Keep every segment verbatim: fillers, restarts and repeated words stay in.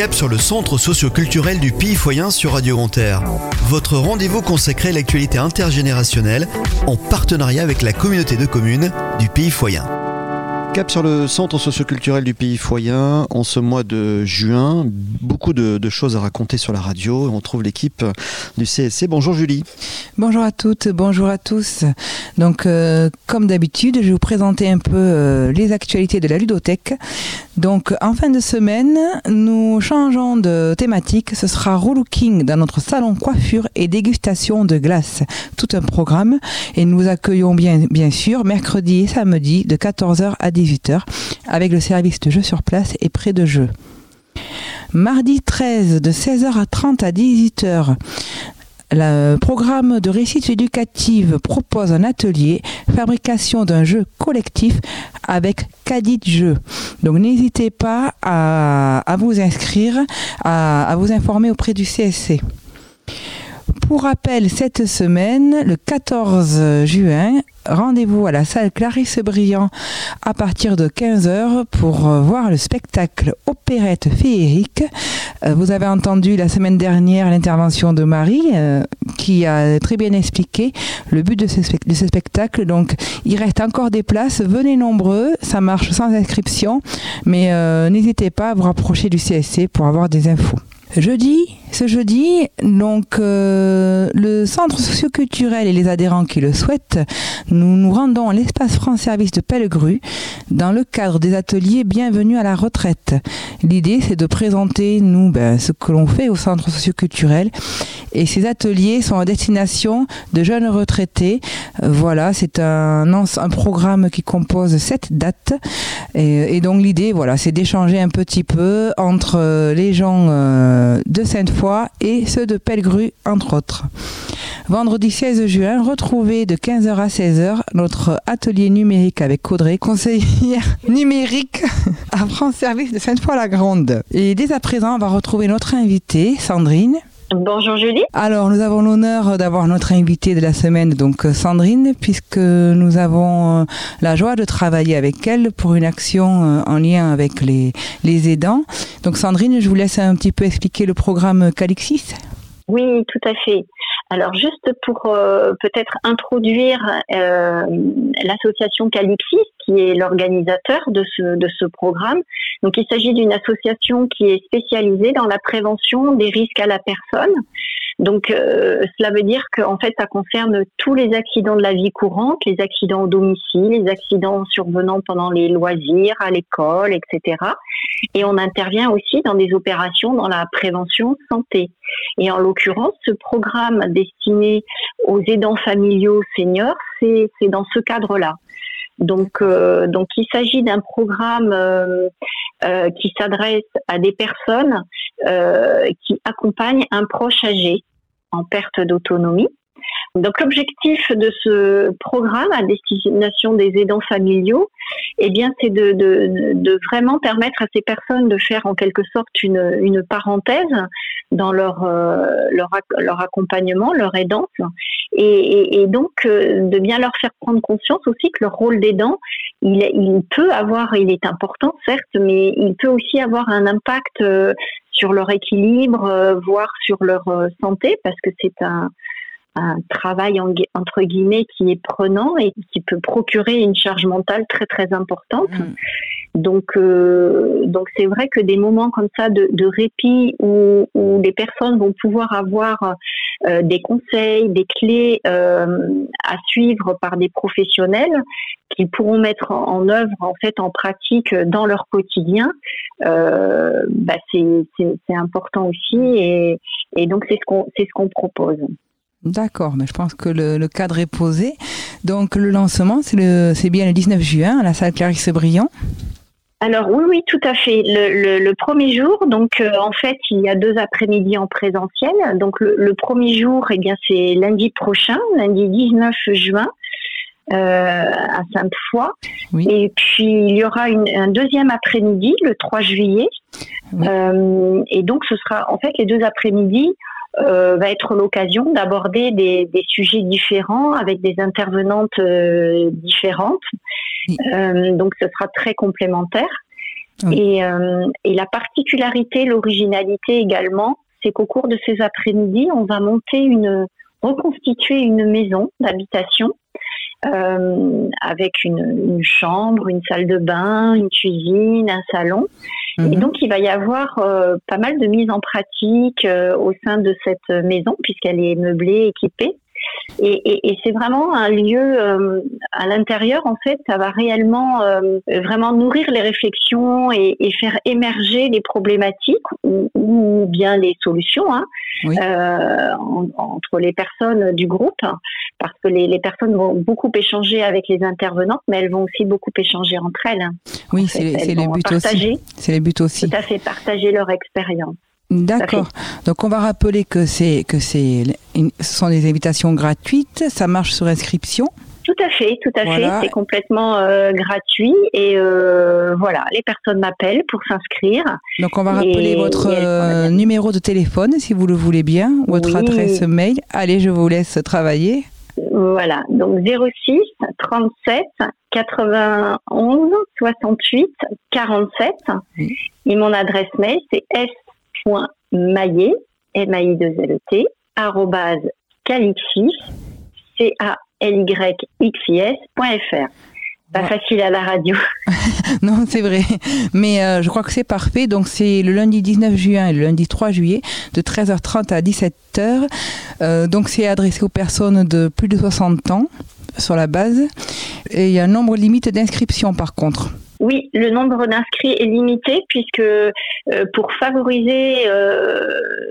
Cap sur le centre socio-culturel du Pilly-Foyen sur Radio Grand Air. Votre rendez-vous consacré à l'actualité intergénérationnelle en partenariat avec la communauté de communes du Pilly-Foyen. Cap sur le centre socio-culturel du Pilly-Foyen en ce mois de juin. Beaucoup de, de choses à raconter sur la radio. On trouve l'équipe du C S C. Bonjour Julie. Bonjour à toutes, bonjour à tous. Donc, euh, comme d'habitude, je vais vous présenter un peu euh, les actualités de la ludothèque. Donc, en fin de semaine, nous changeons de thématique. Ce sera relooking dans notre salon coiffure et dégustation de glace. Tout un programme. Et nous accueillons bien, bien sûr mercredi et samedi de quatorze heures à dix-huit heures avec le service de jeu sur place et prêt de jeu. Mardi treize de seize heures trente à dix-huit heures, le programme de réussite éducative propose un atelier fabrication d'un jeu collectif avec Cadit Jeux. Donc n'hésitez pas à, à vous inscrire, à, à vous informer auprès du C S C. Pour rappel, cette semaine, le quatorze juin, rendez-vous à la salle Clarisse Briand à partir de quinze heures pour voir le spectacle Opérette féerique. Vous avez entendu la semaine dernière l'intervention de Marie euh, qui a très bien expliqué le but de ce, spe- de ce spectacle. Donc il reste encore des places, venez nombreux, ça marche sans inscription, mais euh, n'hésitez pas à vous rapprocher du C S C pour avoir des infos. Jeudi, ce jeudi, donc euh, le centre socio-culturel et les adhérents qui le souhaitent, nous nous rendons à l'espace France Service de Pellegru dans le cadre des ateliers Bienvenue à la retraite. L'idée, c'est de présenter, nous, ben, ce que l'on fait au centre socio-culturel. Et ces ateliers sont à destination de jeunes retraités. Euh, voilà, c'est un, un programme qui compose sept dates. Et, et donc l'idée, voilà, c'est d'échanger un petit peu entre les gens euh, de Sainte-Foy et ceux de Pellegru, entre autres. Vendredi seize juin, retrouvez de quinze heures à seize heures notre atelier numérique avec Audrey, conseillère numérique à France Service de Sainte-Foy-la-Grande. Et dès à présent, on va retrouver notre invitée, Sandrine. Bonjour Julie. Alors, nous avons l'honneur d'avoir notre invitée de la semaine, donc Sandrine, puisque nous avons la joie de travailler avec elle pour une action en lien avec les, les aidants. Donc Sandrine, je vous laisse un petit peu expliquer le programme Calixis. Oui, tout à fait. Alors juste pour euh, peut-être introduire euh, l'association Calixis, qui est l'organisateur de ce de ce programme. Donc il s'agit d'une association qui est spécialisée dans la prévention des risques à la personne. Donc euh, cela veut dire qu'en fait ça concerne tous les accidents de la vie courante, les accidents au domicile, les accidents survenant pendant les loisirs, à l'école, et cetera. Et on intervient aussi dans des opérations dans la prévention santé. Et en l'occurrence, ce programme destiné aux aidants familiaux seniors, c'est, c'est dans ce cadre-là. Donc, euh, donc il s'agit d'un programme euh, euh, qui s'adresse à des personnes euh, qui accompagnent un proche âgé en perte d'autonomie. Donc l'objectif de ce programme à destination des aidants familiaux, eh bien, c'est de, de, de vraiment permettre à ces personnes de faire en quelque sorte une, une parenthèse dans leur, euh, leur, leur accompagnement, leur aidance, et, et, et donc euh, de bien leur faire prendre conscience aussi que leur rôle d'aidant, il, il peut avoir, il est important certes, mais il peut aussi avoir un impact euh, sur leur équilibre, euh, voire sur leur euh, santé, parce que c'est un un travail en, entre guillemets qui est prenant et qui peut procurer une charge mentale très très importante. Mmh. Donc euh, donc c'est vrai que des moments comme ça de, de répit où, où les personnes vont pouvoir avoir euh, des conseils, des clés euh, à suivre par des professionnels qu'ils pourront mettre en, en œuvre en fait en pratique dans leur quotidien, euh, bah c'est, c'est c'est important aussi et et donc c'est ce qu'on c'est ce qu'on propose. D'accord, mais je pense que le, le cadre est posé. Donc le lancement, c'est, le, c'est bien le dix-neuf juin à la salle Clarisse Briand. Alors oui, oui, tout à fait. Le, le, le premier jour, donc euh, en fait, il y a deux après-midi en présentiel. Donc le, le premier jour, eh bien, c'est lundi prochain, lundi dix-neuf juin. Euh, à Sainte-Foy. Oui. Et puis il y aura une, un deuxième après-midi le trois juillet. Oui. Euh, et donc ce sera en fait les deux après-midi euh, va être l'occasion d'aborder des, des sujets différents avec des intervenantes euh, différentes. Oui. Euh, donc ce sera très complémentaire. Oui. Et, euh, et la particularité, l'originalité également, c'est qu'au cours de ces après-midi, on va monter une, reconstituer une maison d'habitation euh, avec une, une chambre, une salle de bain, une cuisine, un salon. Mmh. Et donc, il va y avoir euh, pas mal de mise en pratique euh, au sein de cette maison puisqu'elle est meublée, équipée. Et, et, et c'est vraiment un lieu euh, à l'intérieur, en fait, ça va réellement euh, vraiment nourrir les réflexions et, et faire émerger les problématiques ou, ou bien les solutions hein, oui. euh, en, entre les personnes du groupe, parce que les, les personnes vont beaucoup échanger avec les intervenantes, mais elles vont aussi beaucoup échanger entre elles. Oui, c'est, c'est le but aussi. C'est le but aussi. Tout à fait, partager leur expérience. D'accord. Donc on va rappeler que c'est que c'est ce sont des invitations gratuites. Ça marche sur inscription. Tout à fait, tout à voilà. fait. C'est complètement euh, gratuit et euh, voilà, les personnes m'appellent pour s'inscrire. Donc on va rappeler votre euh, numéro de téléphone si vous le voulez bien, votre oui. adresse mail. Allez, je vous laisse travailler. Voilà, donc zéro six trente-sept quatre-vingt-onze soixante-huit quarante-sept. Oui. Et mon adresse mail c'est s .maillet, M A I deux L E T, arrobase calixis, C A L Y X I S, point F R. Pas ouais. facile à la radio. Non, c'est vrai. Mais euh, je crois que c'est parfait. Donc, c'est le lundi dix-neuf juin et le lundi trois juillet, de treize heures trente à dix-sept heures. Euh, donc, c'est adressé aux personnes de plus de soixante ans sur la base. Et il y a un nombre limite d'inscriptions, par contre. Oui, le nombre d'inscrits est limité puisque euh, pour favoriser euh,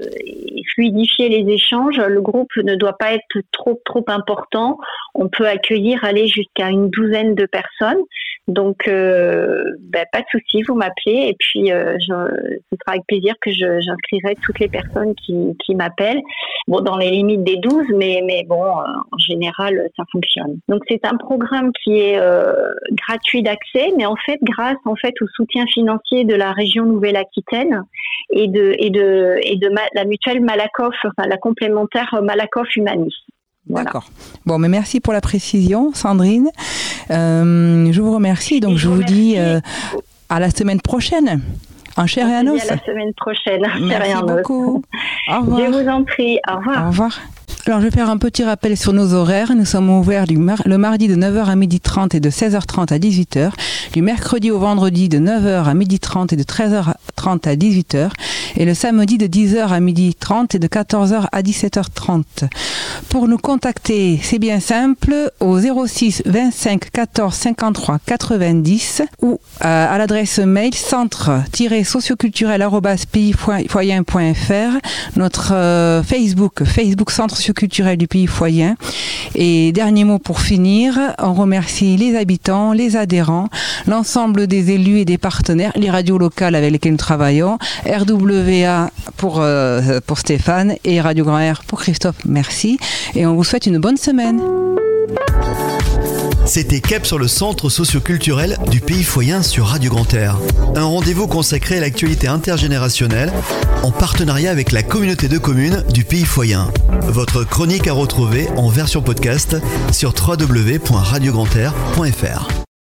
et fluidifier les échanges, le groupe ne doit pas être trop trop important. On peut accueillir aller jusqu'à une douzaine de personnes. Donc, euh, ben, pas de souci, vous m'appelez et puis euh, je, ce sera avec plaisir que je, j'inscrirai toutes les personnes qui, qui m'appellent. Bon, dans les limites des douze, mais mais bon, euh, en général, ça fonctionne. Donc, c'est un programme qui est euh, gratuit d'accès, mais en fait, grâce en fait au soutien financier de la région Nouvelle-Aquitaine et de et de et de ma, la mutuelle Malakoff, enfin la complémentaire Malakoff Humanis. Voilà. D'accord. Bon, mais merci pour la précision, Sandrine. Euh, je vous remercie. Donc, je, je vous, vous dis euh, à la semaine prochaine, en chair et en os. À la semaine prochaine, en chair et en os. Merci beaucoup. Au revoir. Je vous en prie. Au revoir. Au revoir. Alors, je vais faire un petit rappel sur nos horaires. Nous sommes ouverts du mar- le mardi de neuf heures à midi trente et de seize heures trente à dix-huit heures. Du mercredi au vendredi de neuf heures à midi trente et de treize heures trente à dix-huit heures. Et le samedi de dix heures à midi trente et de quatorze heures à dix-sept heures trente. Pour nous contacter, c'est bien simple, au zéro six vingt-cinq quatorze cinquante-trois quatre-vingt-dix ou à, à l'adresse mail centre-socioculturel arobase pays foyen point f r, notre euh, Facebook, Facebook Centre socioculturel du Pays Foyen. Et dernier mot pour finir, on remercie les habitants, les adhérents, l'ensemble des élus et des partenaires, les radios locales avec lesquelles nous travaillons, R W A pour, euh, pour Stéphane et Radio Grand Air pour Christophe. Merci et on vous souhaite une bonne semaine. C'était Cap sur le centre socioculturel du Pays Foyen sur Radio Grand Air. Un rendez-vous consacré à l'actualité intergénérationnelle en partenariat avec la communauté de communes du Pays Foyen. Votre chronique à retrouver en version podcast sur w w w point radio grand air point f r.